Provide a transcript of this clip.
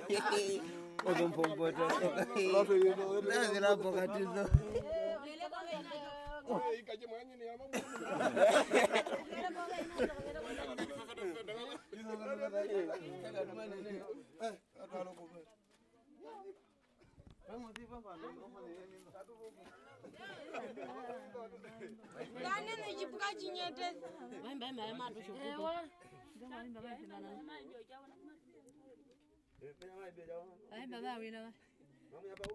Okumpombota. Lazima pokatizo. Dani nijipuka chinyete. Mbaya mato shokuto. Ai baba wina.